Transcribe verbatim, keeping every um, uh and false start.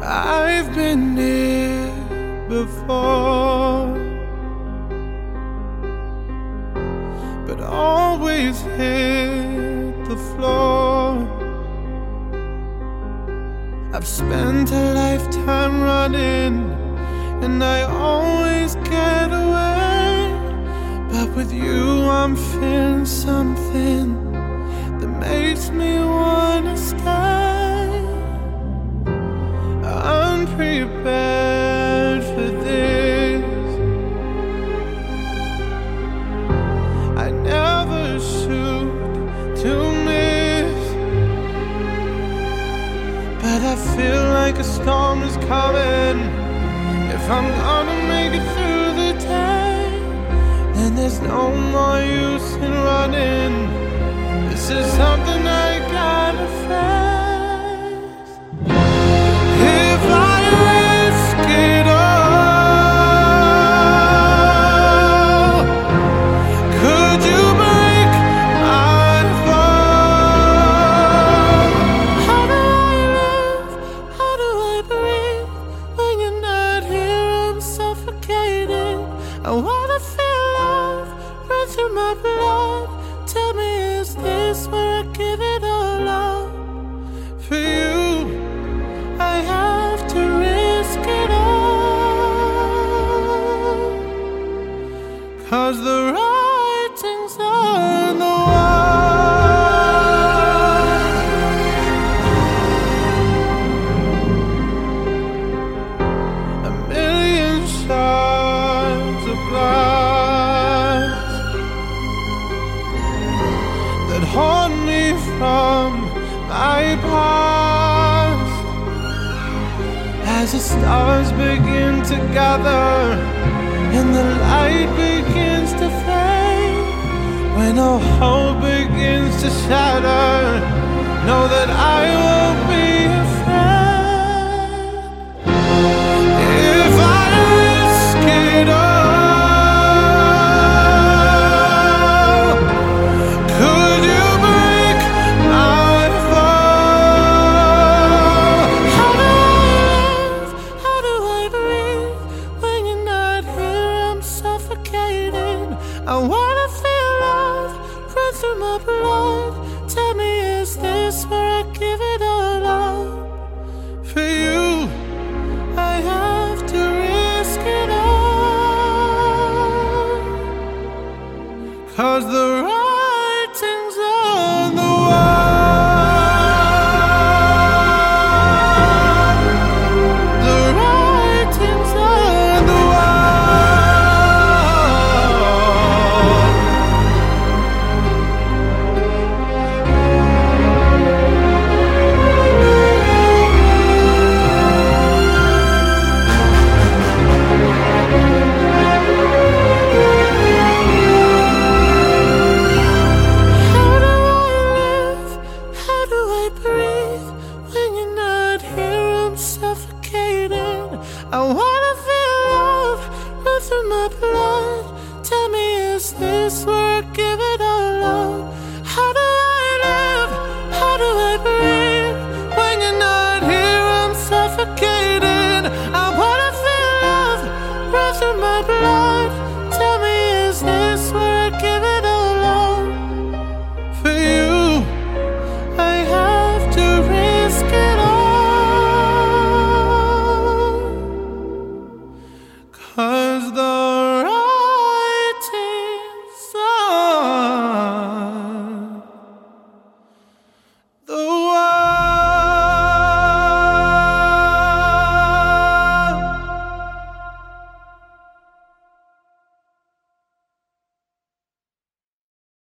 I've been here before, but always hit the floor. I've spent a lifetime running, and I always get away. But with you I'm feeling something that makes me wanna stay. Unprepared for this, I never shoot to miss, but I feel like a storm is coming. If I'm gonna make it through the day, then there's no more use in running. This is something I gotta face. If I risk it all, could you break my fall? How do I live? How do I breathe? When you're not here, I'm suffocating. I wanna feel love run through my blood. Tell me, is this where I give it all up? For you, I have to risk it all, 'cause the writing's on the wall. A million shards of glass that haunt me from my past. As the stars begin to gather and the light begins to fade, when all hope begins to shatter, know that I won't be afraid. If I risk it all, could you break my fall? How do I live? How do I breathe? When you're not here, I'm suffocating. I wanna feel love run through my blood. Tell me, is this where I give it all up? For you, I have to risk it all, 'cause the writing's on the wall. The writing's on the wall. How do I live? How do I breathe? When you're not here, I'm suffocating. I wanna feel love run through my blood. Tell me, is this where I give it all up? How do I live? How do I breathe? When you're not here, I'm suffocating. I wanna feel love run through my blood. Tell me, is this where I give it all up? For you, I have to risk it all, 'cause the